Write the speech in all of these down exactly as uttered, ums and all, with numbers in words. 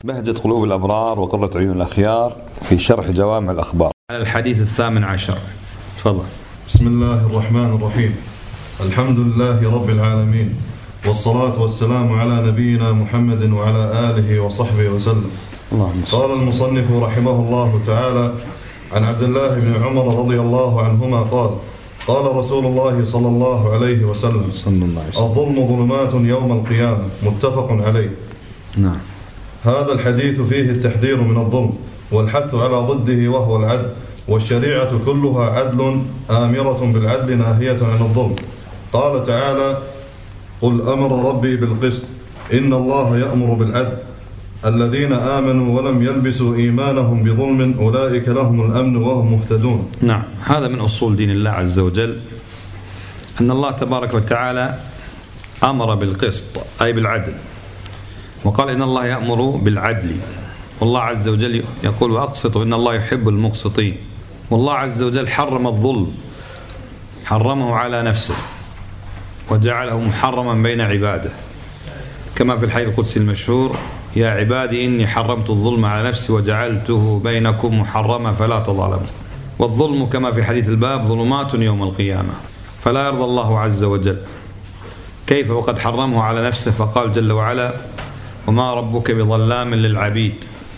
بهجة قلوب الأبرار وقرة عيون الأخيار في شرح جوامع الأخبار. الحديث الثامن عشر. تفضل. بسم الله الرحمن الرحيم. الحمد لله رب العالمين، والصلاة والسلام على نبينا محمد وعلى آله وصحبه وسلم. قال المصنف رحمه الله تعالى: عن عبد الله بن عمر رضي الله عنهما قال: قال رسول الله صلى الله عليه وسلم: الظلم ظلمات يوم القيامة. متفق عليه. نعم. هذا الحديث فيه التحذير من الظلم والحث على ضده وهو العدل، والشريعة كلها عدل آمرة بالعدل ناهية عن الظلم. قال تعالى: قل أمر ربي بالقسط إن الله يأمر بالعدل الذين آمنوا ولم يلبسوا إيمانهم بظلم أولئك لهم الأمن وهم مهتدون. نعم، هذا من أصول دين الله عز وجل، أن الله تبارك وتعالى أمر بالقسط أي بالعدل، وقال إن الله يأمر بالعدل، والله عز وجل يقول: وأقسطوا إن الله يحب المقسطين. والله عز وجل حرم الظلم، حرمه على نفسه وجعله محرما بين عباده، كما في الحديث القدسي المشهور: يا عبادي إني حرمت الظلم على نفسي وجعلته بينكم محرما فلا تظالموا. والظلم كما في حديث الباب ظلمات يوم القيامة، فلا يرضى الله عز وجل. كيف وقد حرمه على نفسه؟ فقال جل وعلا: وما ربك بظلام للعبيد.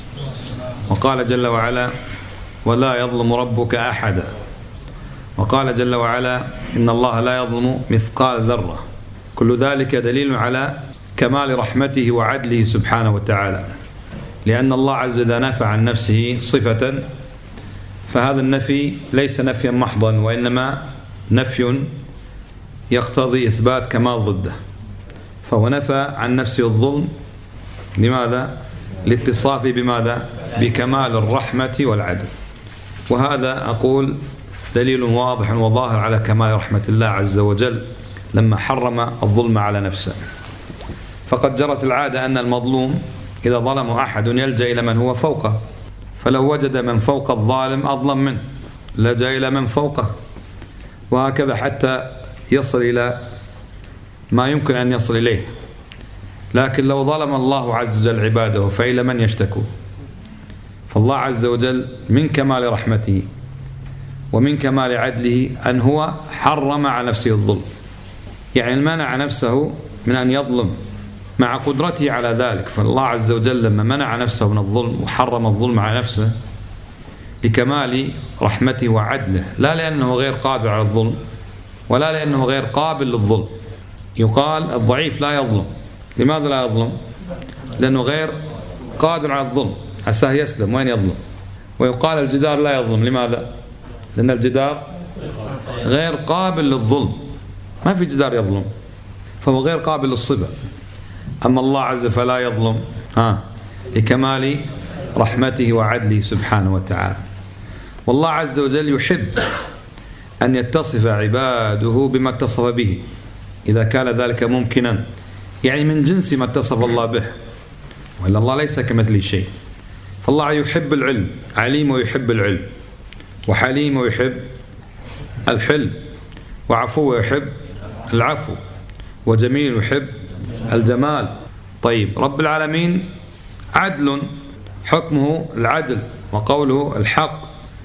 وقال جل وعلا: ولا يظلم ربك أحدا. وقال جل وعلا: إن الله لا يظلم مثقال ذرة. كل ذلك دليل على كمال رحمته وعدله سبحانه وتعالى، لأن الله عز وجل نفى عن نفسه صفة، فهذا النفي ليس نفيا محضا، وإنما نفي يقتضي إثبات كمال ضده. فهو نفى عن نفسه الظلم، لماذا؟ لاتصافه بماذا؟ بكمال الرحمة والعدل. وهذا أقول دليل واضح وظاهر على كمال رحمة الله عز وجل لما حرم الظلم على نفسه. فقد جرت العادة أن المظلوم إذا ظلم أحد يلجأ إلى من هو فوقه، فلو وجد من فوق الظالم أظلم منه لجأ إلى من فوقه، وهكذا حتى يصل إلى ما يمكن أن يصل إليه. لكن لو ظلم الله عز وجل عباده فإلى من يشتكوا؟ فالله عز وجل من كمال رحمته ومن كمال عدله أن هو حرم على نفسه الظلم، يعني منع نفسه من أن يظلم مع قدرته على ذلك. فالله عز وجل لما منع نفسه من الظلم وحرم الظلم على نفسه لكمال رحمته وعدله، لا لأنه غير قادر على الظلم ولا لأنه غير قابل للظلم. يقال الضعيف لا يظلم. لماذا لا يظلم؟ لأنه غير قادر على الظلم، عساه يسلم وين يظلم. ويقال الجدار لا يظلم. لماذا؟ لأن الجدار غير قابل للظلم، ما في جدار يظلم، فهو غير قابل للصفة. أما الله عز وجل فلا يظلم ها لكمال رحمته وعدله سبحانه وتعالى. والله عز وجل يحب أن يتصف عباده بما اتصف به إذا كان ذلك ممكنا، يعني من جنس ما اتصف الله به، وإلا الله ليس كمثله شيء. فالله يحب العلم، عليم ويحب العلم، وحليم ويحب الحلم، وعفو ويحب العفو، وجميل ويحب الجمال. طيب، رب العالمين عدل، حكمه العدل وقوله الحق،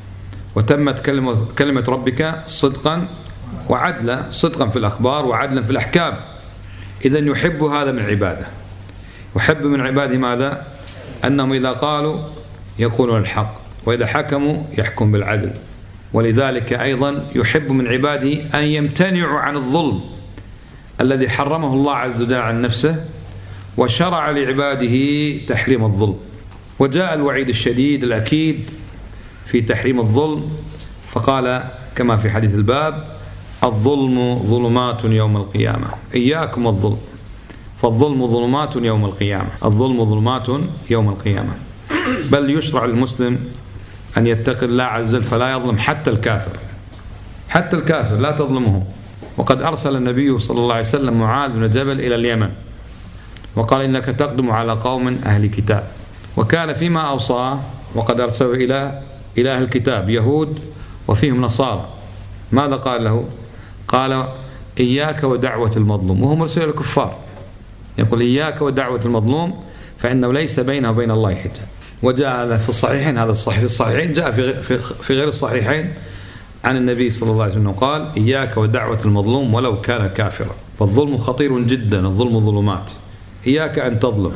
وتمت كلمة, كلمة ربك صدقا وعدلا، صدقا في الأخبار وعدلا في الأحكام. إذن يحب هذا من عباده. يحب من عباده ماذا؟ أنهم إذا قالوا يقولون الحق، وإذا حكموا يحكم بالعدل. ولذلك أيضا يحب من عباده أن يمتنعوا عن الظلم الذي حرمه الله عز وجل عن نفسه، وشرع لعباده تحريم الظلم. وجاء الوعيد الشديد الأكيد في تحريم الظلم، فقال كما في حديث الباب: الظلم ظلمات يوم القيامة. إياكم الظلم، فالظلم ظلمات يوم القيامة. الظلم ظلمات يوم القيامة. بل يشرع للمسلم أن يتقي الله عز وجل فلا يظلم حتى الكافر، حتى الكافر لا تظلمه. وقد أرسل النبي صلى الله عليه وسلم معاذ بن جبل إلى اليمن، وقال: إنك تقدم على قوم أهل كتاب. وكان فيما أوصاه وقد أرسله إلى إلى أهل الكتاب يهود وفيهم نصارى. ماذا قال له؟ قال: إياك ودعوة المظلوم، وهو مرسل إلى الكفار. يقول: إياك ودعوة المظلوم، فإنه ليس بينه وبين الله حجاب. وجاء هذا في الصحيحين، هذا الصحيح في الصحيحين، جاء في في غير الصحيحين عن النبي صلى الله عليه وسلم قال: إياك ودعوة المظلوم ولو كان كافرا، فالظلم خطير جدا، الظلم ظلمات، إياك أن تظلم.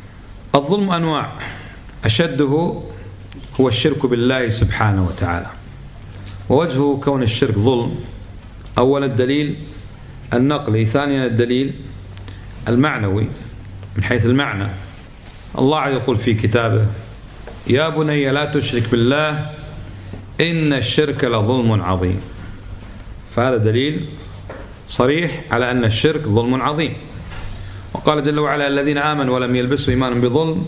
الظلم أنواع، أشده هو الشرك بالله سبحانه وتعالى. ووجه كون الشرك ظلم: أولا الدليل النقلي، ثانيا الدليل المعنوي من حيث المعنى. الله عز يقول في كتابه: يا بني لا تشرك بالله إن الشرك لظلم عظيم. فهذا دليل صريح على أن الشرك ظلم عظيم. وقال جل وعلا: الذين آمنوا ولم يلبسوا إيمانهم بظلم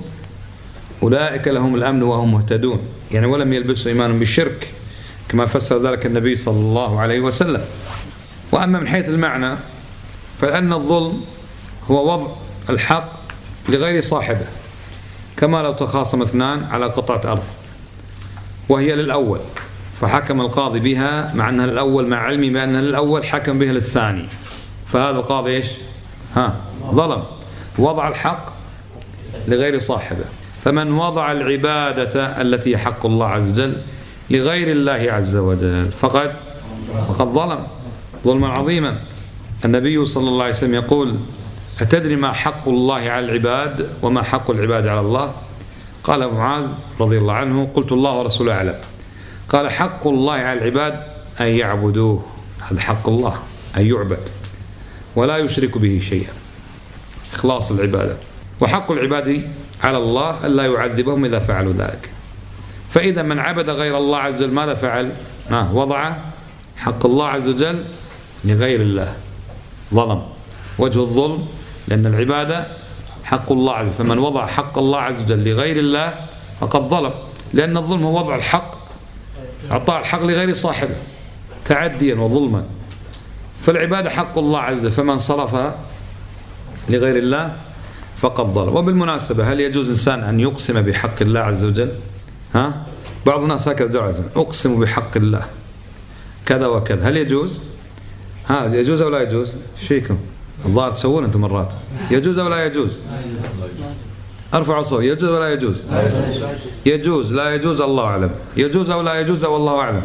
أولئك لهم الأمن وهم مهتدون، يعني ولم يلبسوا إيمانهم بالشرك، كما فسر ذلك النبي صلى الله عليه وسلم. وأما من حيث المعنى فأن الظلم هو وضع الحق لغير صاحبه، كما لو تخاصم اثنان على قطعة أرض وهي للأول، فحكم القاضي بها مع أنها للأول مع علمي بأنها للأول، حكم بها للثاني، فهذا القاضي إيش؟ ها ظلم، وضع الحق لغير صاحبه. فمن وضع العبادة التي حق الله عز وجل لغير الله عز وجل فقد فقد ظلم ظلما عظيما. النبي صلى الله عليه وسلم يقول: أتدري ما حق الله على العباد وما حق العباد على الله؟ قال معاذ رضي الله عنه: قلت الله ورسوله أعلم. قال: حق الله على العباد أن يعبدوه، هذا حق الله أن يعبد ولا يشرك به شيئا، إخلاص العبادة. وحق العباد على الله ألا يعذبهم إذا فعلوا ذلك. فإذا من عبد غير الله عز وجل ماذا فعل؟ آه وضع حق الله عز وجل لغير الله، ظلم. وجه الظلم لأن العبادة حق الله عز وجل، فمن وضع حق الله عز وجل لغير الله فقد ظلم، لأن الظلم هو وضع الحق، أعطاء الحق لغير صاحبه تعديا وظلما. فالعبادة حق الله عز وجل، فمن صرفها لغير الله فقد ظلم. وبالمناسبة هل يجوز إنسان أن يقسم بحق الله عز وجل؟ ها؟ بعض الناس هكذا جعزا: أقسم بحق الله كذا وكذا، هل يجوز؟ ها يجوز أو لا يجوز؟ فيكم الظاهر تسوون أنتم مرات، يجوز أو لا يجوز؟ أرفع الصوت، يجوز أو لا يجوز؟ يجوز لا يجوز الله أعلم، يجوز أو لا يجوز والله أعلم.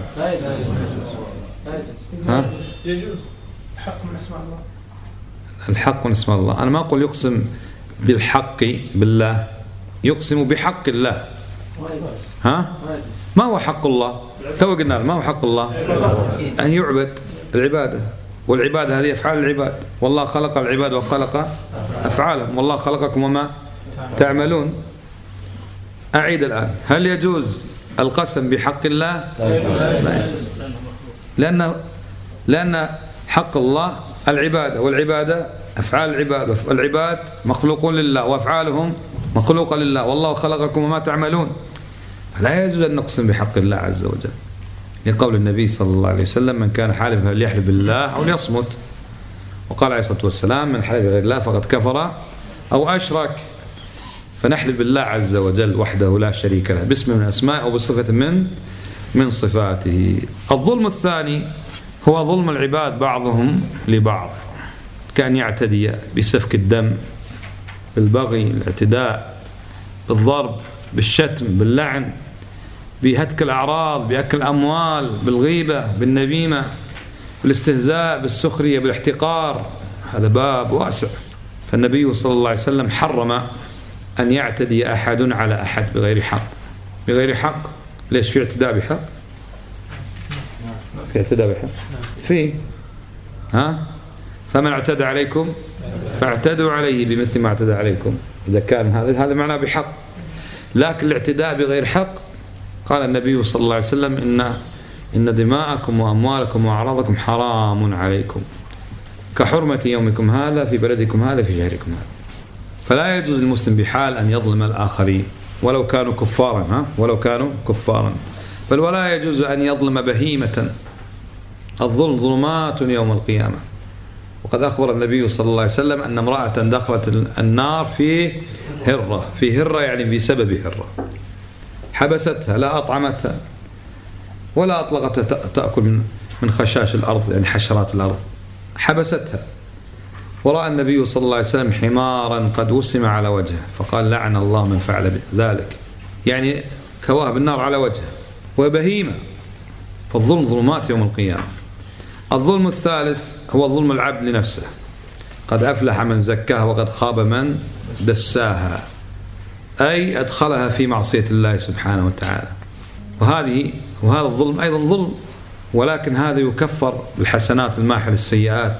ها؟ يجوز، الحق من اسماء الله، الحق من اسماء الله. أنا ما أقول يقسم بالحق بالله، يقسم بحق الله. ها؟ ما هو حق الله؟ تو قلنا ما هو حق الله؟ أن يعبد، العبادة، والعبادة هذه أفعال العباد، والله خلق العباد وخلق أفعالهم، والله خلقكم وما تعملون. أعيد الآن: هل يجوز القسم بحق الله؟ لا يجوز، لأن لأن حق الله العبادة، والعبادة أفعال العباد، والعباد مخلوقون لله وأفعالهم مخلوقة لله، والله خلقكم وما تعملون. فلا يجوز أن نقسم بحق الله عز وجل، لقول النبي صلى الله عليه وسلم: من كان حالفا فليحلف بالله أو ليصمت. وقال عليه الصلاة والسلام: من حلف بغير الله فقد كفر أو أشرك. فنحلف بالله عز وجل وحده لا شريك له، باسم من أسماء أو بصفة من من صفاته. الظلم الثاني هو ظلم العباد بعضهم لبعض، كأن يعتدي بسفك الدم، بالبغي، الاعتداء، بالضرب، بالشتم، باللعن، بهتك الأعراض، بأكل الأموال، بالغيبة، بالنميمة، بالاستهزاء، بالسخرية، بالاحتقار. هذا باب واسع. فالنبي صلى الله عليه وسلم حرم أن يعتدي أحد على أحد بغير حق. بغير حق ليش؟ في اعتداء بحق؟ في اعتداء بحق في ها فمن اعتدى عليكم فاعتدوا عليه بمثل ما اعتدى عليكم، إذا كان هذا هذا معناه بحق. لكن الاعتداء بغير حق قال النبي صلى الله عليه وسلم: إن إن دماءكم وأموالكم وأعراضكم حرام عليكم كحرمة يومكم هذا في بلدكم هذا في شهركم هذا. فلا يجوز للمسلم بحال أن يظلم الآخرين ولو كانوا كفارا، ها ولو كانوا كفارا. بل ولا يجوز أن يظلم بهيمة. الظلم ظلمات يوم القيامة. وقد أخبر النبي صلى الله عليه وسلم أن امرأة دخلت النار في هرة، في هرة يعني بسبب هرة، حبستها، لا أطعمتها ولا أطلقتها تأكل من خشاش الأرض يعني حشرات الأرض، حبستها ورأى النبي صلى الله عليه وسلم حمارا قد وسم على وجهه فقال لعن الله من فعل ذلك، يعني كواه بالنار على وجهه، وبهيمة. فالظلم ظلمات يوم القيامة. الظلم الثالث هو ظلم العبد لنفسه، قد أفلح من زكاها وقد خاب من دساها، أي أدخلها في معصية الله سبحانه وتعالى. وهذه وهذا الظلم أيضا ظلم، ولكن هذا يكفر بالحسنات الماحل السيئات،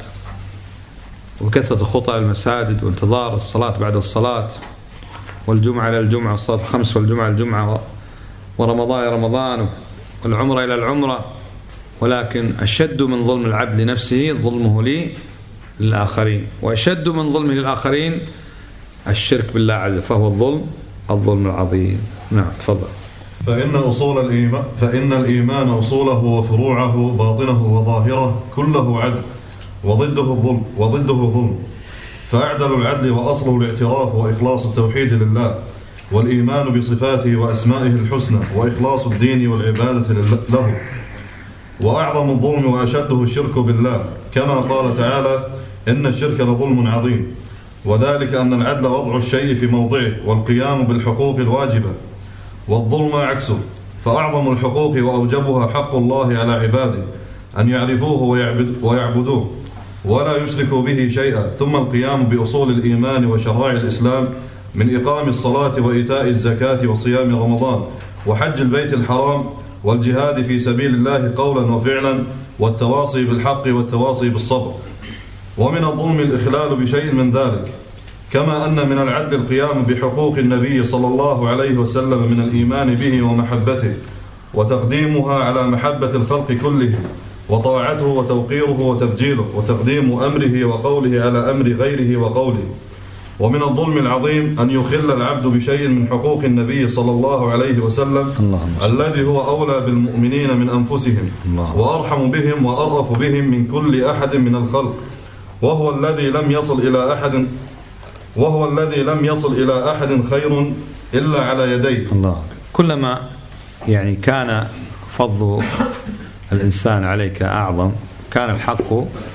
وكثرة الخطى المساجد، وانتظار الصلاة بعد الصلاة، والجمعة إلى الجمعة، والصلاة الخمس والجمعة الجمعة، ورمضان إلى رمضان، والعمرة إلى العمرة. ولكن أشد من ظلم العبد لنفسه ظلمه لي للآخرين، وأشد من ظلمه للآخرين الشرك بالله عز وجل، فهو الظلم الظلم العظيم. نعم تفضل. فإن أصول الإيمان فإن الإيمان أصوله وفروعه باطنه وظاهره كله عدل، وضده الظلم وضده ظلم. فأعدل العدل وأصله الاعتراف وإخلاص التوحيد لله، والإيمان بصفاته وأسمائه الحسنى، وإخلاص الدين والعبادة له. وأعظم الظلم وأشده الشرك بالله، كما قال تعالى: إن الشرك لظلم عظيم. وذلك أن العدل وضع الشيء في موضعه والقيام بالحقوق الواجبة، والظلم عكسه. فأعظم الحقوق وأوجبها حق الله على عباده أن يعرفوه ويعبد ويعبدوه ولا يشركوا به شيئا، ثم القيام بأصول الإيمان وشرائع الإسلام من إقام الصلاة وإيتاء الزكاة وصيام رمضان وحج البيت الحرام والجهاد في سبيل الله قولا وفعلا، والتواصي بالحق والتواصي بالصبر. ومن الظلم الإخلال بشيء من ذلك، كما أن من العدل القيام بحقوق النبي صلى الله عليه وسلم من الإيمان به ومحبته، وتقديمها على محبة الخلق كلهم، وطاعته وتوقيره وتبجيله، وتقديم أمره وقوله على أمر غيره وقوله. ومن الظلم العظيم أن يخل العبد بشيء من حقوق النبي صلى الله عليه وسلم الذي هو أولى بالمؤمنين من أنفسهم، وأرحم بهم وأرأف بهم من كل أحد من الخلق، وهو الذي لم يصل إلى أحد وهو الذي لم يصل إلى أحد خير إلا على يديه. الله. كلما يعني كان فضل الإنسان عليك أعظم، كان الحق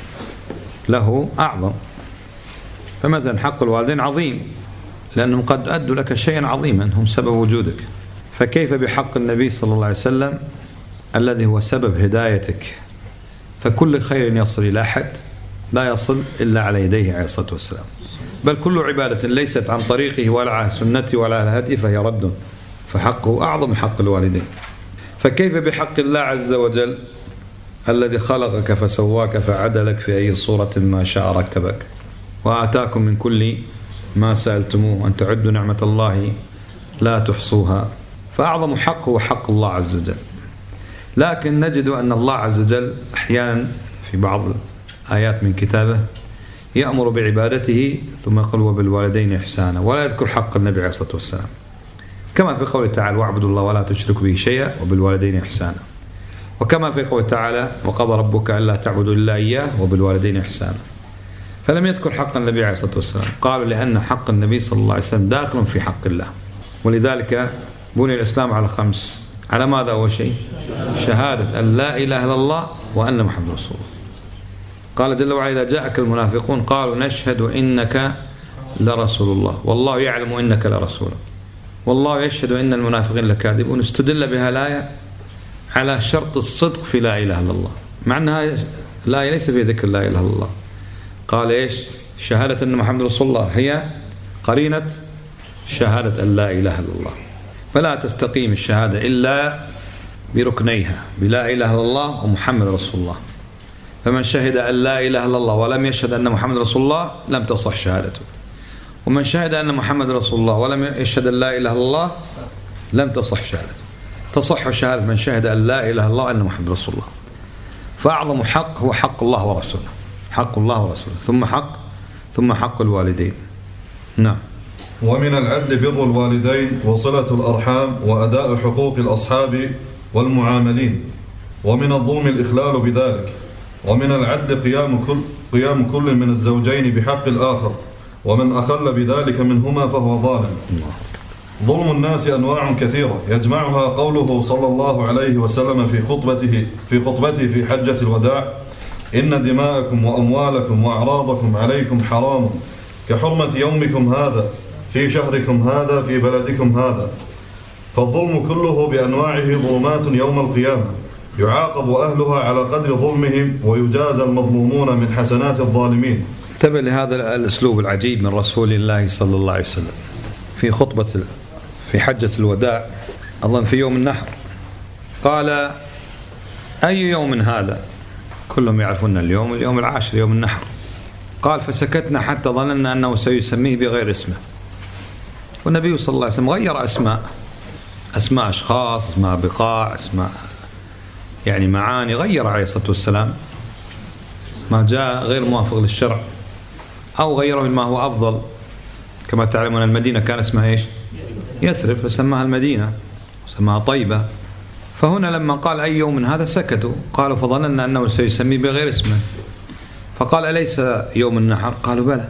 له أعظم. فمثلا حق الوالدين عظيم، لأنهم قد أدوا لك شيئا عظيما، هم سبب وجودك. فكيف بحق النبي صلى الله عليه وسلم الذي هو سبب هدايتك؟ فكل خير يصل إلى أحد لا يصل إلا على يديه عليه الصلاة والسلام، بل كل عبادة ليست عن طريقه ولا على سنته ولا على هديه فهي رد، فحقه أعظم من حق الوالدين. فكيف بحق الله عز وجل الذي خلقك فسواك فعدلك في أي صورة ما شاء ركبك، وآتاكم من كل ما سألتموه، أن تعدوا نعمة الله لا تحصوها. فأعظم حق هو حق الله عز وجل. لكن نجد أن الله عز وجل أحيانا في بعض آيات من كتابه يأمر بعبادته ثم يقول وبالوالدين إحسانا، ولا يذكر حق النبي عليه الصلاة والسلام، كما في قوله تعالى واعبدوا الله ولا تشركوا به شيئا وبالوالدين إحسانا، وكما في قوله تعالى وقضى ربك ألا تعبدوا إلا إياه وبالوالدين إحسانا. فلم يذكر حق النبي عليه الصلاة والسلام، قالوا لأن حق النبي صلى الله عليه وسلم داخل في حق الله. ولذلك بني الإسلام على خمس. على ماذا أول شيء؟ شهادة أن لا إله إلا الله وأن محمد رسول الله. قال جل وعلا إذا جاءك المنافقون قالوا نشهد إنك لرسول الله والله يعلم إنك لرسوله والله يشهد إن المنافقين لكاذبون. استدل بها الآية على شرط الصدق في لا إله إلا الله، مع أنها لا ليس في ذكر لا إله إلا الله. قال إيش؟ شهادة أن محمد رسول الله هي قرينة شهادة أن لا إله إلا الله، فلا تستقيم الشهادة إلا بركنيها بلا إله إلا الله ومحمد رسول الله. فمن شهد أن لا إله إلا الله ولم يشهد أن محمد رسول الله لم تصح شهادته، ومن شهد أن محمد رسول الله ولم يشهد أن لا إله إلا الله لم تصح شهادته. تصح شهادة من شهد أن لا إله إلا الله وأن محمد رسول الله. فأعظم حق هو حق الله ورسوله، حق الله ورسوله، ثم حق ثم حق الوالدين. نعم. ومن العدل بر الوالدين وصلة الأرحام وأداء حقوق الأصحاب والمعاملين، ومن الظلم الإخلال بذلك. ومن العدل قيام كل, قيام كل من الزوجين بحق الآخر، ومن أخل بذلك منهما فهو ظالم. ظلم الناس أنواع كثيرة يجمعها قوله صلى الله عليه وسلم في خطبته في خطبته في حجة الوداع إن دماءكم وأموالكم وأعراضكم عليكم حرام كحرمة يومكم هذا في شهركم هذا في بلدكم هذا. فالظلم كله بأنواعه ظلمات يوم القيامة يعاقب أهلها على قدر ظلمهم ويجازى المظلومون من حسنات الظالمين. انتبه لهذا الأسلوب العجيب من رسول الله صلى الله عليه وسلم في خطبة في حجة الوداع، أظن في يوم النحر، قال: أي يوم هذا؟ كلهم يعرفون اليوم اليوم العاشر يوم النحر. قال: فسكتنا حتى ظننا أنه سيسميه بغير اسمه. والنبي صلى الله عليه وسلم غير أسماء أسماء أشخاص، أسماء بقاع، أسماء يعني معاني، غير عليه الصلاة والسلام ما جاء غير موافق للشرع أو غيره ما هو أفضل. كما تعلمون المدينة كان اسمها إيش؟ يثرب، فسماها المدينة وسماها طيبة. فهنا لما قال أي يوم هذا سكتوا، قالوا فظننا أنه سيسميه بغير اسمه. فقال: أليس يوم النحر؟ قالوا: بلى.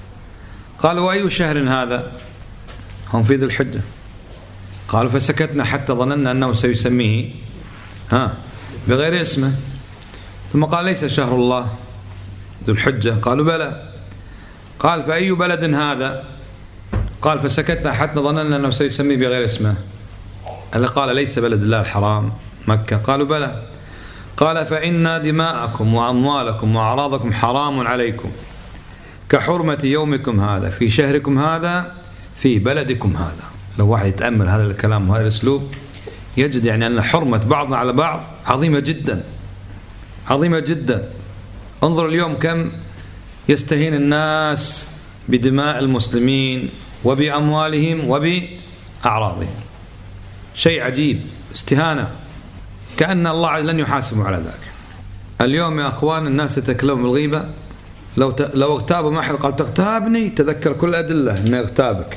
قالوا: وأي شهر هذا؟ هم في ذي الحجة. قالوا: فسكتنا حتى ظننا أنه سيسميه ها بغير اسمه. ثم قال: ليس شهر الله ذو الحجة؟ قالوا: بلى. قال: فأي بلد هذا؟ قال: فسكتنا حتى ظننا أنه سيسميه بغير اسمه. اللي قال: ليس بلد الله الحرام مكة؟ قالوا: بلى. قال: فإن دماءكم وأموالكم وأعراضكم حرام عليكم كحرمة يومكم هذا في شهركم هذا في بلدكم هذا. لو واحد يتأمل هذا الكلام وهذا الأسلوب يجد يعني أن حرمة بعضنا على بعض عظيمة جدا، عظيمة جدا. انظر اليوم كم يستهين الناس بدماء المسلمين وبأموالهم وبأعراضهم. شيء عجيب، استهانة، كأن الله لن يحاسبه على ذلك. اليوم يا أخوان الناس يتكلمون بالغيبة. لو ت... لو اغتابوا ما حد قال تغتابني، تذكر كل أدلة إنه يغتابك.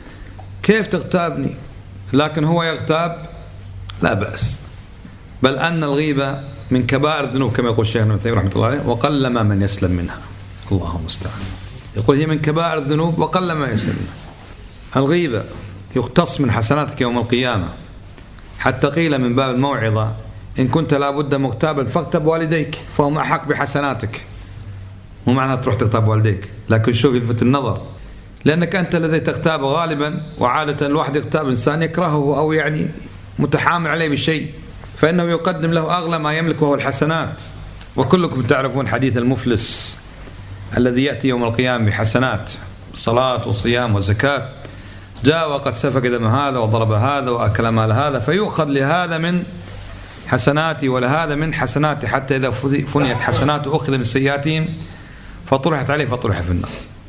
كيف تغتابني؟ لكن هو يغتاب لا بأس. بل أن الغيبة من كبائر الذنوب كما يقول الشيخ ابن تيمية رحمة الله عليه، وقلما من يسلم منها. الله المستعان. يقول هي من كبائر الذنوب وقلما يسلم منها. الغيبة يقتص من حسناتك يوم القيامة، حتى قيل من باب الموعظة: إن كنت لابد مغتابا فاغتب والديك فهم أحق بحسناتك. مو معنى تروح تغتاب والديك، لكن شوف يلفت النظر، لأنك أنت الذي تغتابه غالبا، وعادة الواحد يغتاب إنسان يكرهه أو يعني متحامل عليه بشيء، فإنه يقدم له أغلى ما يملك وهو الحسنات. وكلكم تعرفون حديث المفلس الذي يأتي يوم القيامة بحسنات صلاة وصيام وزكاة، جاء وقد سفك دم هذا وضرب هذا وأكل مال هذا، فيؤخذ لهذا من حسناتي ولهذا من حسناتي، حتى إذا فنيت حسناته أخذ من سيئاتهم فطرحت عليه فطرح في النار.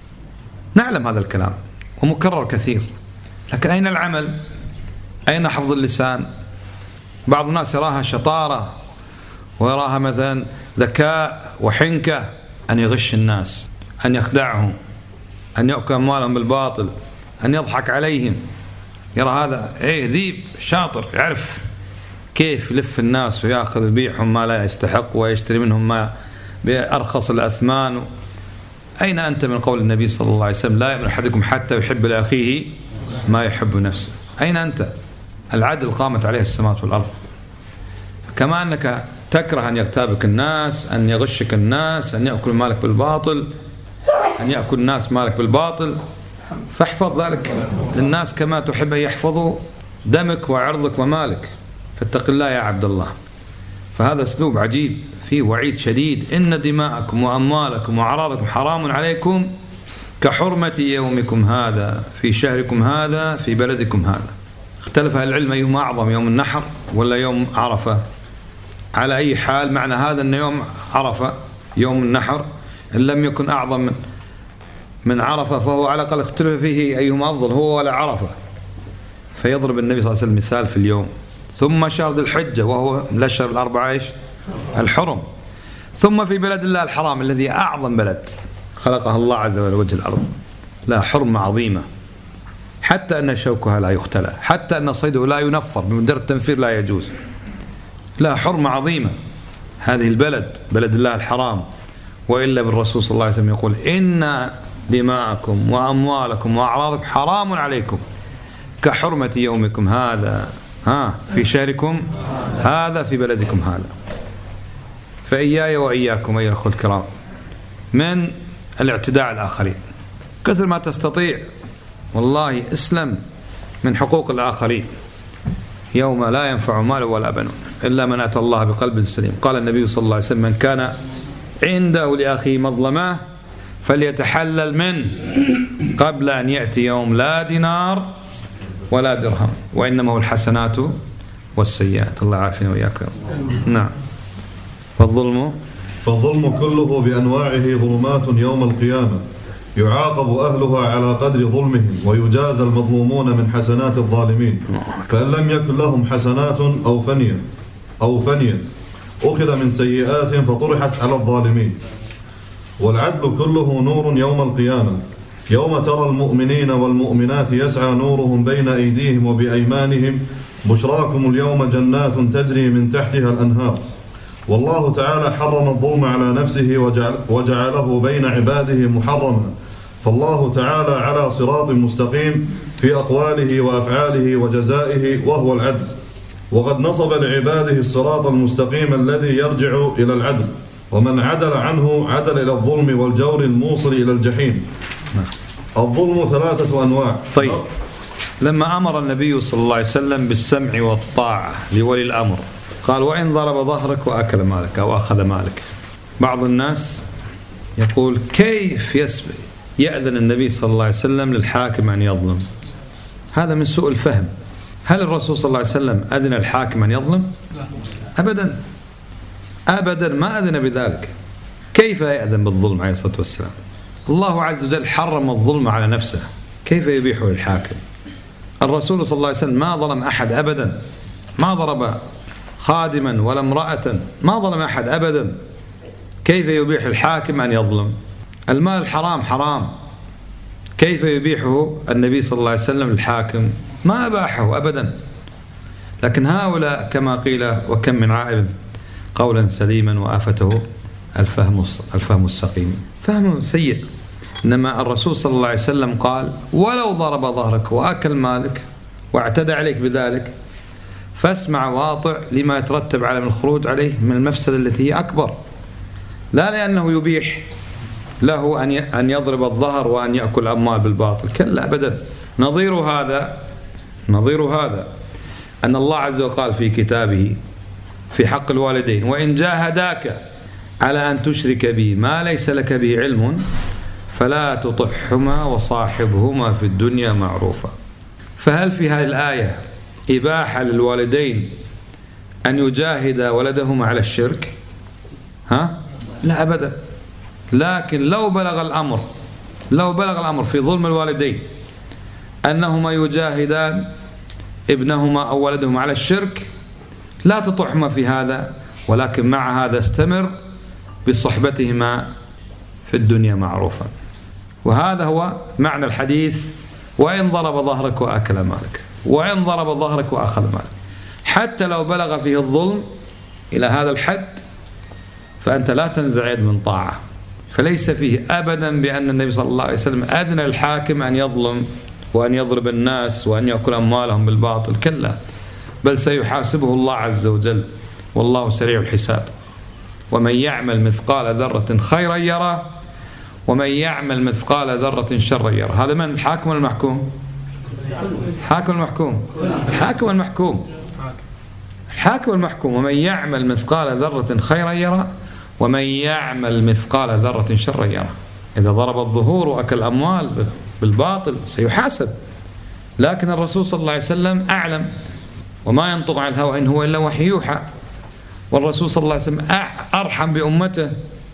نعلم هذا الكلام ومكرر كثير، لكن أين العمل؟ أين حفظ اللسان؟ بعض الناس يراها شطارة ويراها مثلا ذكاء وحنكة، أن يغش الناس، أن يخدعهم، أن يأكل أموالهم بالباطل، أن يضحك عليهم. يرى هذا إيه ذيب شاطر، يعرف كيف يلف الناس ويأخذ يبيعهم ما لا يستحق ويشتري منهم ما بأرخص الأثمان. أين أنت من قول النبي صلى الله عليه وسلم: لا يؤمن أحدكم حتى يحب لأخيه ما يحب نفسه؟ أين أنت؟ العدل قامت عليه السماوات والأرض. كما أنك تكره أن يغتابك الناس، أن يغشك الناس، أن يأكل مالك بالباطل، أن يأكل الناس مالك بالباطل، فاحفظ ذلك للناس كما تحب أن يحفظوا دمك وعرضك ومالك. فاتق الله يا عبد الله. فهذا أسلوب عجيب فيه وعيد شديد: إن دماءكم وأموالكم وأعراضكم حرام عليكم كحرمة يومكم هذا في شهركم هذا في بلدكم هذا. اختلف أهل العلم أيهما أعظم، يوم النحر ولا يوم عرفة؟ على أي حال معنى هذا أن يوم عرفة يوم النحر إن لم يكن أعظم من من عرفة فهو على الأقل اختلف فيه أيهما أفضل، هو ولا عرفة. فيضرب النبي صلى الله عليه وسلم مثال في اليوم. ثم شهر ذي الحجة وهو من الأشهر الأربعة إيش؟ الحرم. ثم في بلد الله الحرام الذي أعظم بلد خلقها الله عز وجل وجه الأرض، لا حرمة عظيمة، حتى أن شوكها لا يختلى، حتى أن صيده لا ينفر، بمجرد التنفير لا يجوز. لا حرمة عظيمة هذه البلد، بلد الله الحرام. وإلا بالرسول صلى الله عليه وسلم يقول: إن دماءكم وأموالكم وأعراضكم حرام عليكم كحرمة يومكم هذا ها في شهركم هذا في بلدكم هذا. فإياي وإياكم أيها الأخوة الكرام من الاعتداء على الآخرين كثر ما تستطيع. والله اسلم من حقوق الآخرين يوم لا ينفع مال ولا بنون إلا من أتى الله بقلب سليم. قال النبي صلى الله عليه وسلم: من كان عنده لأخيه مظلمة فليتحلل منه قبل أن يأتي يوم لا دينار ولا درهم، وإنما هو الحسنات والسيئات. الله عافينا وإياكم. نعم. فالظلم فالظلم كله بأنواعه ظلمات يوم القيامة يعاقب أهلها على قدر ظلمهم، ويجازى المظلومون من حسنات الظالمين، فإن لم يكن لهم حسنات أو فنيت أو فنيت أخذ من سيئاتهم فطرحت على الظالمين. والعدل كله نور يوم القيامة، يوم ترى المؤمنين والمؤمنات يسعى نورهم بين أيديهم وبأيمانهم: بشراكم اليوم جنات تجري من تحتها الأنهار. والله تعالى حرم الظلم على نفسه وجعل وجعله بين عباده محرما، فالله تعالى على صراط مستقيم في أقواله وأفعاله وجزائه وهو العدل، وقد نصب لعباده الصراط المستقيم الذي يرجع إلى العدل، ومن عدل عنه عدل إلى الظلم والجور الموصل إلى الجحيم. الظلم ثلاثة أنواع. طيب، لما أمر النبي صلى الله عليه وسلم بالسمع والطاعة لولي الأمر قال: وإن ضرب ظهرك وأكل مالك أو أخذ مالك. بعض الناس يقول: كيف يسمع يأذن النبي صلى الله عليه وسلم للحاكم أن يظلم؟ هذا من سوء الفهم. هل الرسول صلى الله عليه وسلم أذن الحاكم أن يظلم؟ أبدا أبدا ما أذن بذلك. كيف يأذن بالظلم عليه الصلاة والسلام؟ الله عز وجل حرم الظلم على نفسه، كيف يبيحه للحاكم؟ الرسول صلى الله عليه وسلم ما ظلم أحد أبدا، ما ضرب خادما ولا امرأة، ما ظلم أحد أبدا، كيف يبيح الحاكم أن يظلم؟ المال الحرام حرام، كيف يبيحه النبي صلى الله عليه وسلم للحاكم؟ ما أباحه أبدا. لكن هؤلاء كما قيل: وكم من عائب قولا سليما وآفته الفهم الفهم السقيم، فهم سيء. إنما الرسول صلى الله عليه وسلم قال: ولو ضرب ظهرك وأكل مالك واعتدى عليك بذلك فاسمع واطع لما يترتب على من الخروج عليه من المفسدة التي هي أكبر، لا لأنه يبيح له أن يضرب الظهر وأن يأكل أموال بالباطل، كلا أبدا. نظير هذا نظير هذا أن الله عز وجل قال في كتابه في حق الوالدين: وإن جاهداك على أن تشرك بي ما ليس لك به علم فلا تطعهما وصاحبهما في الدنيا معروفا. فهل في هذه الآية إباحة للوالدين أن يجاهد ولدهما على الشرك؟ ها؟ لا أبدا. لكن لو بلغ الأمر لو بلغ الأمر في ظلم الوالدين أنهما يجاهدان ابنهما أو ولدهما على الشرك، لا تطعهما في هذا، ولكن مع هذا استمر بصحبتهما في الدنيا معروفا. وهذا هو معنى الحديث: وإن ضرب ظهرك وأكل مالك، وإن ضرب ظهرك وأخذ مالك. حتى لو بلغ فيه الظلم إلى هذا الحد فأنت لا تنزعج من طاعة. فليس فيه أبدا بأن النبي صلى الله عليه وسلم أذن الحاكم أن يظلم وأن يضرب الناس وأن يأكل أموالهم بالباطل، كلا، بل سيحاسبه الله عز وجل، والله سريع الحساب. ومن يعمل مثقال ذرة خيرا يره ومن يعمل مثقال ذرة شرا يره. هذا من الحاكم والمحكوم؟ الحاكم المحكوم الحاكم المحكوم الحاكم المحكوم. ومن يعمل مثقال ذرة خيرا يره ومن يعمل مثقال ذرة شرا يره. إذا ضرب الظهور وأكل أموال بالباطل سيحاسب. لكن الرسول صلى الله عليه وسلم أعلم، وما ينطق عن الهوى إن هو إلا وحي يوحى. والرسول صلى الله عليه وسلم أرحم بأمته،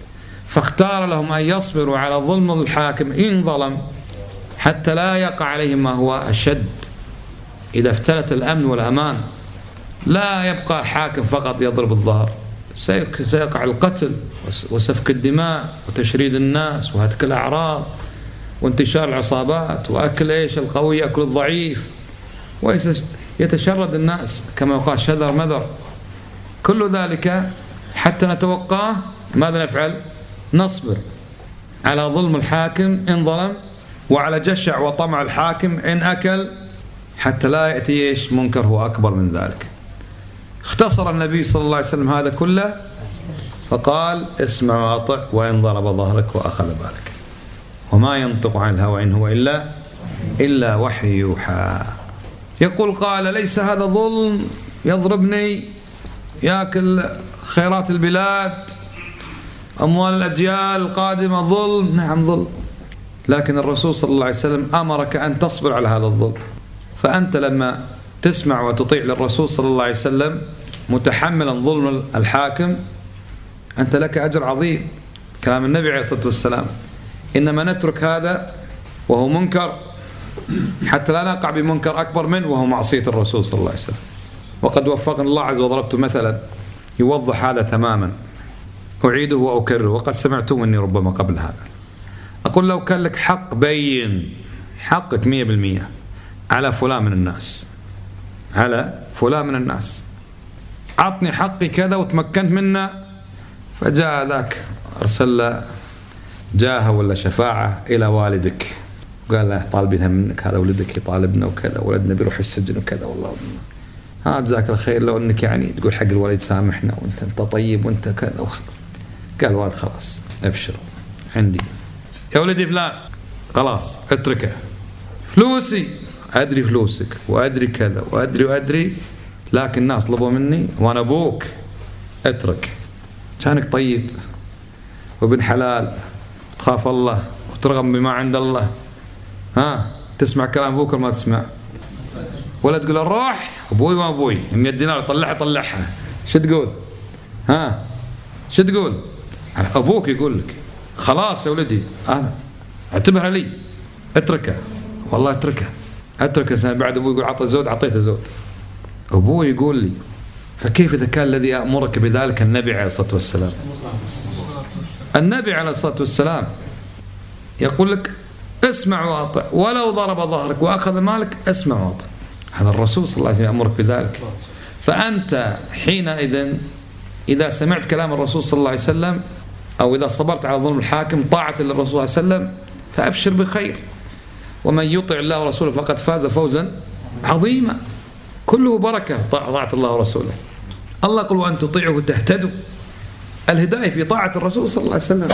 فاختار لهم أن يصبروا على ظلم الحاكم إن ظلم حتى لا يقع عليهم ما هو أشد. إذا افتلت الأمن والأمان لا يبقى حاكم فقط يضرب الظهر، سيقع القتل وسفك الدماء وتشريد الناس وهتك الأعراض وانتشار العصابات وأكل إيش القوي يأكل الضعيف ويتشرد الناس كما يقال شذر مذر. كل ذلك حتى نتوقاه ماذا نفعل؟ نصبر على ظلم الحاكم إن ظلم، وعلى جشع وطمع الحاكم إن أكل، حتى لا يأتي إيش منكر هو أكبر من ذلك. اختصر النبي صلى الله عليه وسلم هذا كله فقال اسمع وأطع وإن ضرب ظهرك وأخذ بالك وما ينطق عن الهوى إن هو إلا إلا وحي يوحى. يقول قال ليس هذا ظلم، يضربني، يأكل خيرات البلاد، أموال الأجيال القادمة ظلم. نعم ظلم، لكن الرسول صلى الله عليه وسلم أمرك أن تصبر على هذا الظلم. فأنت لما تسمع وتطيع للرسول صلى الله عليه وسلم متحملا ظلم الحاكم أنت لك أجر عظيم. كلام النبي عليه الصلاة والسلام إنما نترك هذا وهو منكر حتى لا نقع بمنكر أكبر منه وهو معصية الرسول صلى الله عليه وسلم. وقد وفقنا الله عز وجل وضربت مثلا يوضح هذا تماما، أعيده وأكرره وقد سمعتم مني ربما قبل هذا. أقول لو كان لك حق بين حقك مية بالمية على فلان من الناس، على فلان من الناس، عطني حقي كذا وتمكنت منه، فجاء ذاك أرسل له جاهه ولا شفاعة إلى والدك قال له طالبينها منك، هذا ولدك يطالبنا وكذا، ولدنا بيروح السجن وكذا، والله ها جزاك الخير لو أنك يعني تقول حق الولد سامحنا وأنت أنت طيب وأنت كذا. قال والد خلاص أبشر عندي يا ولدي فلان خلاص اتركه، فلوسي أدري فلوسك وأدري كذا وأدري وأدري، لكن الناس طلبوا مني وأنا أبوك اترك. كانك طيب وابن حلال تخاف الله وترغب بما عند الله، ها تسمع كلام أبوك ولا ما تسمع؟ ولا تقول الروح أبوي ما أبوي مية دينار طلعها طلعها، شو تقول؟ ها شو تقول؟ أبوك يقول لك خلاص يا ولدي أنا اعتبرها لي اتركه، والله اتركه اتركه. بعد أبوي يقول عطى زود عطيته زود، أبوي يقول لي. فكيف إذا كان الذي أمرك بذلك النبي عليه الصلاة والسلام؟ النبي عليه الصلاة والسلام يقول لك اسمع واطع ولو ضرب ظهرك وأخذ مالك اسمع واطع. هذا الرسول صلى الله عليه وسلم يأمرك بذلك. فأنت حينئذ إذا سمعت كلام الرسول صلى الله عليه وسلم أو إذا صبرت على ظلم الحاكم طاعة للرسول صلى الله عليه وسلم فأبشر بخير. ومن يطع الله ورسوله فقد فاز فوزا عظيما، كله بركة طاعة الله ورسوله. الله يقول وأن تطيعه تهتدوا، الهداية في طاعة الرسول صلى الله عليه وسلم.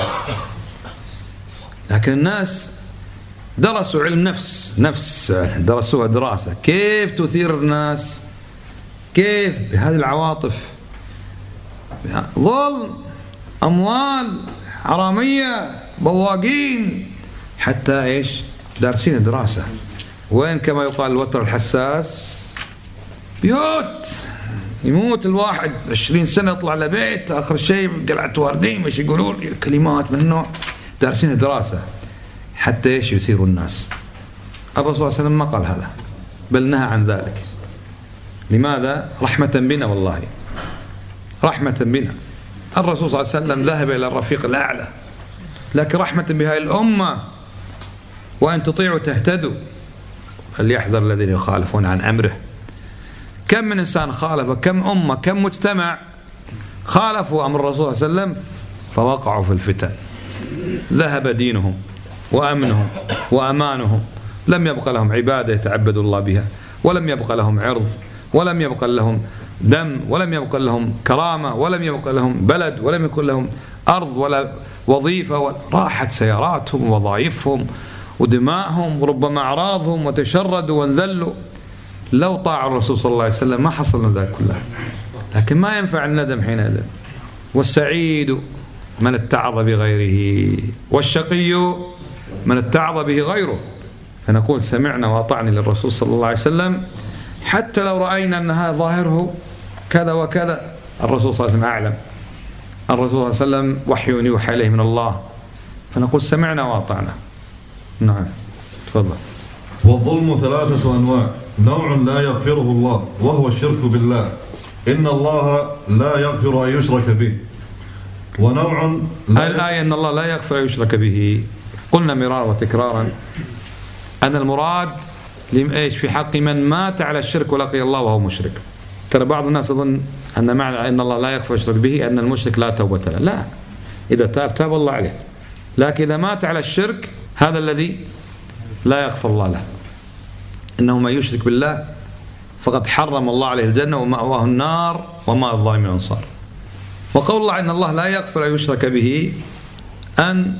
لكن الناس درسوا علم نفس نفس درسوها دراسة كيف تثير الناس، كيف بهذه العواطف، ظلم، أموال، حرامية، بواقين، حتى إيش دارسين دراسة. وين كما يقال الوتر الحساس، بيوت يموت الواحد عشرين سنة يطلع لبيت آخر شيء قلعة واردين مش يقولون كلمات من النوع، دارسين دراسة حتى إيش يثيروا الناس. الرسول صلى الله عليه وسلم ما قال هذا بل نهى عن ذلك. لماذا؟ رحمة بنا، والله رحمة بنا. الرسول صلى الله عليه وسلم ذهب إلى الرفيق الأعلى، لكن رحمة بها الأمة. وأن تطيعوا تهتدوا، فليحذر الذين يخالفون عن أمره. كم من إنسان خالف، كم أمة، كم مجتمع خالفوا أمر الرسول صلى الله عليه وسلم فوقعوا في الفتن، ذهب دينهم وأمنهم وأمانهم، لم يبقى لهم عبادة يتعبدوا الله بها، ولم يبقى لهم عرض، ولم يبقى لهم دم، ولم يبقى لهم كرامة، ولم يبقى لهم بلد، ولم يكن لهم أرض ولا وظيفة ولا. راحت سياراتهم ووظائفهم ودماءهم وربما أعراضهم وتشردوا وانذلوا. لو طاع الرسول صلى الله عليه وسلم ما حصلنا ذلك كله. لكن ما ينفع الندم حينئذ. والسعيد من اتعظ بغيره، والشقي من اتعظ به غيره. فنقول سمعنا وأطعنا للرسول صلى الله عليه وسلم حتى لو رأينا أن هذا ظاهره كذا وكذا. الرسول صلى الله عليه وسلم أعلم، الرسول صلى الله عليه وسلم وحي يوحى إليه من الله، فنقول سمعنا وأطعنا. نعم تفضل. والظلم ثلاثة أنواع، نوع لا يغفره الله وهو الشرك بالله، إن الله لا يغفر أن يشرك به. ونوع لا الآية إن الله لا يغفر أن يشرك به، قلنا مرارا وتكرارا أن المراد إيش في حق من مات على الشرك ولقي الله وهو مشرك. ترى بعض الناس يظن أن معنى أن الله لا يغفر يشرك به أن المشرك لا توبة له. لا، إذا تاب تاب الله عليه، لكن إذا مات على الشرك هذا الذي لا يغفر الله له. إنه من يشرك بالله فقد حرم الله عليه الجنة ومأواه النار وما الظالمين أنصار. وقول الله إن الله لا يغفر أن يشرك به، أن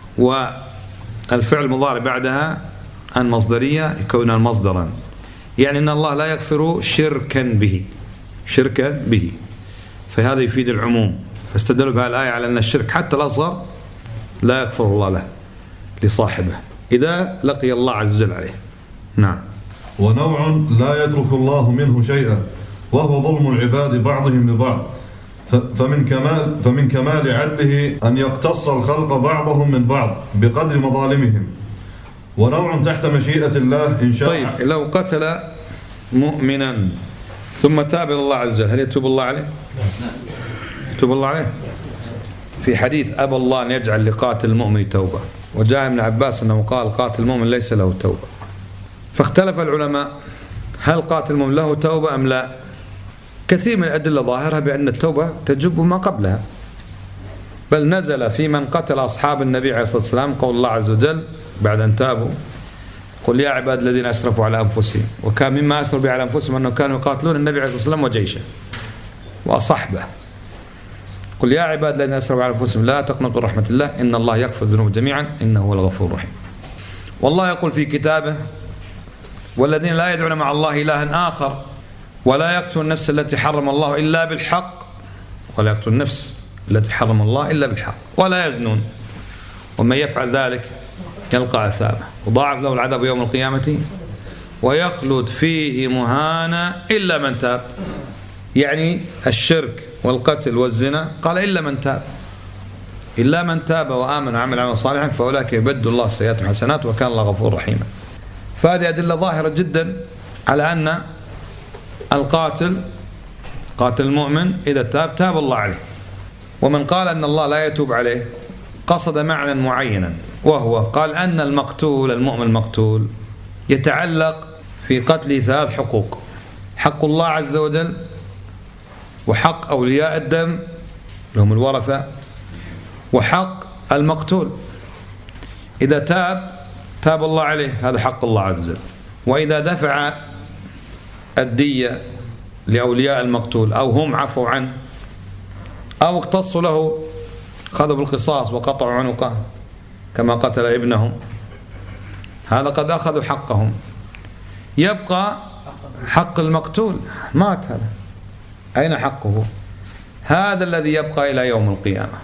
والفعل المضارع بعدها أن مصدرية يكون مصدرا، يعني أن الله لا يغفر شركا به، شركا به، فهذا يفيد العموم. فاستدلوا بها الآية على أن الشرك حتى الأصغر لا يغفر الله له لصاحبه إذا لقي الله عز وجل عليه. نعم. ونوع لا يترك الله منه شيئا وهو ظلم العباد بعضهم لبعض، فمن كمال فمن كمال عدله أن يقتص الخلق بعضهم من بعض بقدر مظالمهم. ونوع تحت مشيئة الله إن شاء. طيب لو قتل مؤمنا ثم تاب إلى الله عز وجل، هل يتوب الله عليه؟ يتوب الله عليه؟ في حديث أبى الله أن يجعل لقاتل المؤمن توبة، وجاء ابن عباس أنه قال قاتل المؤمن ليس له توبة. فاختلف العلماء هل قاتل المؤمن له توبة أم لا؟ كثير من الأدلة ظاهرها بأن التوبة تجب ما قبلها، بل نزل في من قتل أصحاب النبي عليه الصلاة والسلام قول الله عز وجل بعد أن تابوا قل يا عباد الذين أسرفوا على أنفسهم، وكان مما أسرفوا به على أنفسهم أنهم كانوا يقاتلون النبي عليه الصلاة والسلام وجيشه وصحبه. قل يا عباد الذين أسرفوا على أنفسهم لا تقنطوا رحمة الله إن الله يغفر الذنوب جميعا إنه هو الغفور الرحيم. والله يقول في كتابه والذين لا يدعون مع الله إلها آخر ولا يقتلون النفس التي حرم الله إلا بالحق، ولا يقتلون النفس التي حرم الله إلا بالحق، ولا يزنون ومن يفعل ذلك يلقى أثاما وضاعف له العذاب يوم القيامة ويخلد فيه مهانا إلا من تاب. يعني الشرك والقتل والزنا قال إلا من تاب، إلا من تاب وآمن وعمل عملا صالحا فأولئك يبدل الله السيئات حسنات وكان الله غفور رحيما. فهذه أدلة ظاهرة جدا على أن القاتل قاتل المؤمن إذا تاب تاب الله عليه. ومن قال أن الله لا يتوب عليه قصد معنى معينا، وهو قال أن المقتول المؤمن المقتول يتعلق في قتله ثلاث حقوق: حق الله عز وجل، وحق أولياء الدم لهم الورثة، وحق المقتول. إذا تاب تاب الله عليه، هذا حق الله عز وجل. وإذا دفع الدية لأولياء المقتول أو هم عفوا عنه أو اقتصوا له خذوا بالقصاص وقطعوا عنقه كما قتل ابنهم، هذا قد أخذوا حقهم. يبقى حق المقتول، مات هذا، أين حقه؟ هذا الذي يبقى إلى يوم القيامة.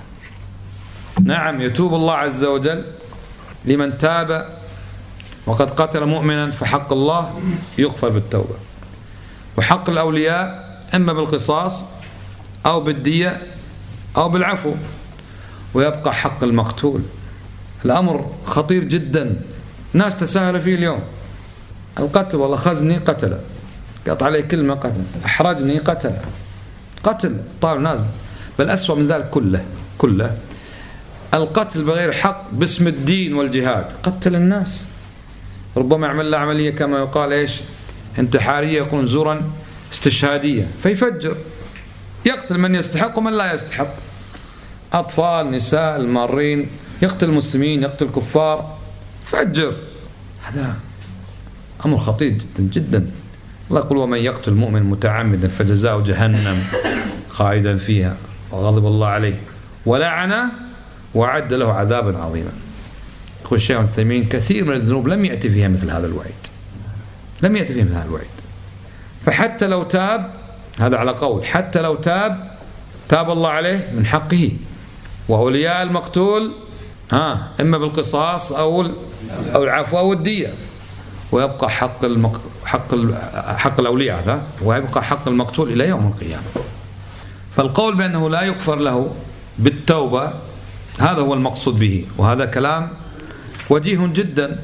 نعم يتوب الله عز وجل لمن تاب وقد قتل مؤمنا، فحق الله يغفر بالتوبة، وحق الأولياء إما بالقصاص أو بالدية أو بالعفو. ويبقى حق المقتول. الأمر خطير جدا، ناس تساهل فيه اليوم. القتل والله خزني قتل، قطع عليه كلمة قتل، أحرجني قتل، قتل طال ناس. بل أسوأ من ذلك كله كله القتل بغير حق باسم الدين والجهاد، قتل الناس. ربما يعمل له عملية كما يقال إيش انتحارية، يقولون زورا استشهادية، فيفجر يقتل من يستحق ومن لا يستحق، أطفال نساء المارين، يقتل المسلمين يقتل الكفار، فجر. هذا أمر خطير جدا جدا. الله يقول ومن يقتل مؤمن متعمدا فجزاؤه جهنم خالدا فيها وغضب الله عليه ولعنه وعد له عذابا عظيما. يقول الشيخ ابن تيمية كثير من الذنوب لم يأتي فيها مثل هذا الوعيد، لم يأتي فيها مثل هذا الوعيد. فحتى لو تاب، هذا على قول، حتى لو تاب تاب الله عليه من حقه. وأولياء المقتول ها إما بالقصاص أو أو العفو أو الدية. ويبقى حق المق... حق ال... حق الأولياء هذا، ويبقى حق المقتول إلى يوم القيامة. فالقول بأنه لا يغفر له بالتوبة هذا هو المقصود به، وهذا كلام وجيه جدا،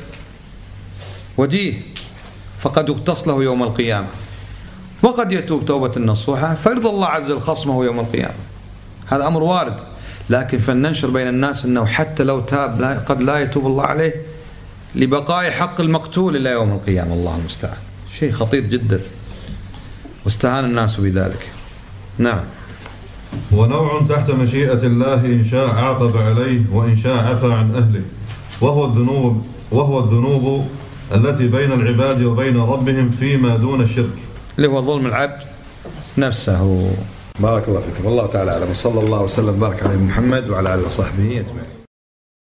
وجيه، فقد يقتص له يوم القيامة، وقد يتوب توبة نصوحة فيرضى الله عز وجل خصمه يوم القيامة. هذا أمر وارد، لكن فلننشر بين الناس أنه حتى لو تاب لا قد لا يتوب الله عليه لبقاء حق المقتول إلى يوم القيامة. الله المستعان، شيء خطير جدا، واستهان الناس بذلك. نعم. ونوع تحت مشيئة الله إن شاء عاقب عليه وإن شاء عفى عن أهله، وهو الذنوب وهو الذنوب التي بين العباد وبين ربهم فيما دون الشرك، اللي هو ظلم العبد نفسه بارك الله فيكم. والله تعالى أعلم. وصلى الله وسلم بارك على محمد وعلى آله وصحبه أجمعين.